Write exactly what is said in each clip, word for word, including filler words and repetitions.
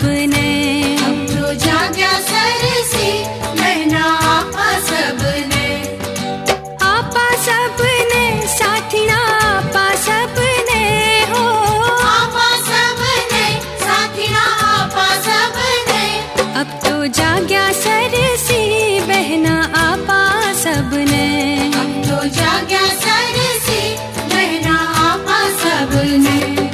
सबने। अब तो जाग्या सरसी बहना आपा सबने। आपा सबने साथिया आपा सबने हो। आपा सबने साथिया आपा सबने। अब तो जाग्या सरसी बहना आपा सबने। अब तो जाग्या सरसी बहना आपा सबने।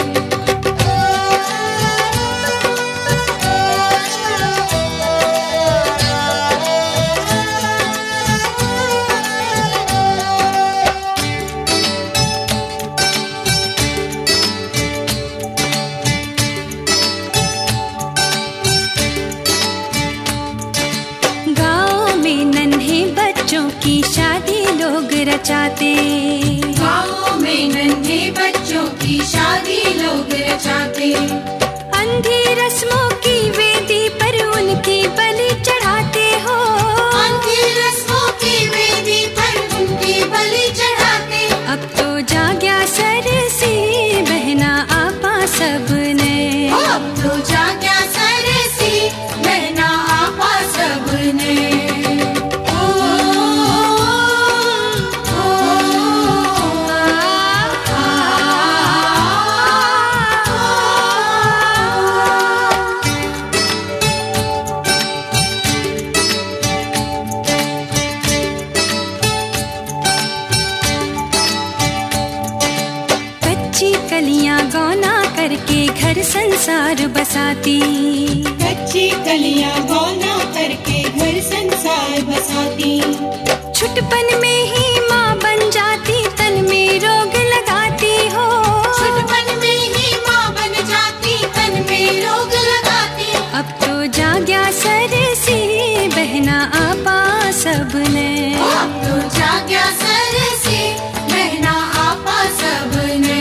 की शादी लोग रचाते। गाँव में नन्हे बच्चों की शादी लोग रचाते। अंधी रस्मों की वेदी पर उनकी बलि चढ़ाते हो। अंधी रस्मों की वेदी पर उनकी बलि चढ़ाते। अब तो जाग्या सरसी बहना आपा सबने। अब तो जाग्या सरसी बहना आपा सबने। कलियां गौना करके घर संसार बसाती। कच्ची कलियां गौना करके घर संसार बसाती। छुटपन में ही माँ बन जाती तन में रोग लगाती हो। छुटपन में ही माँ बन जाती तन में रोग लगाती। अब तो जाग्या सरसी बहना आपा सबने। अब तो जाग्या सरसी बहना आपा सबने।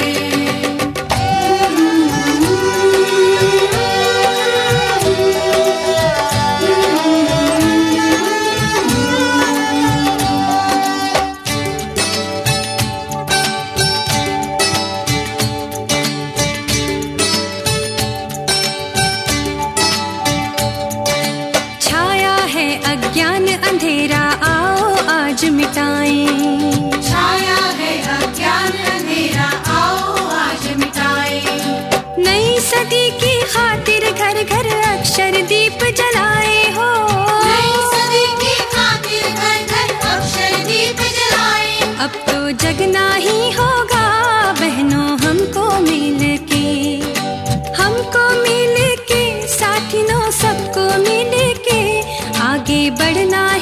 अज्ञान अंधेरा आओ आज मिटाएं। छाया है अज्ञान अंधेरा आओ आज मिटाएं। नई सदी की खातिर घर घर अक्षर दीप जलाए हो। नई सदी की खातिर घर घर अक्षर दीप जलाए। अब तो जगना ही होगा बहनों हमको मिल के। हमको मिल के साथियों सबको मिल के आगे बढ़ना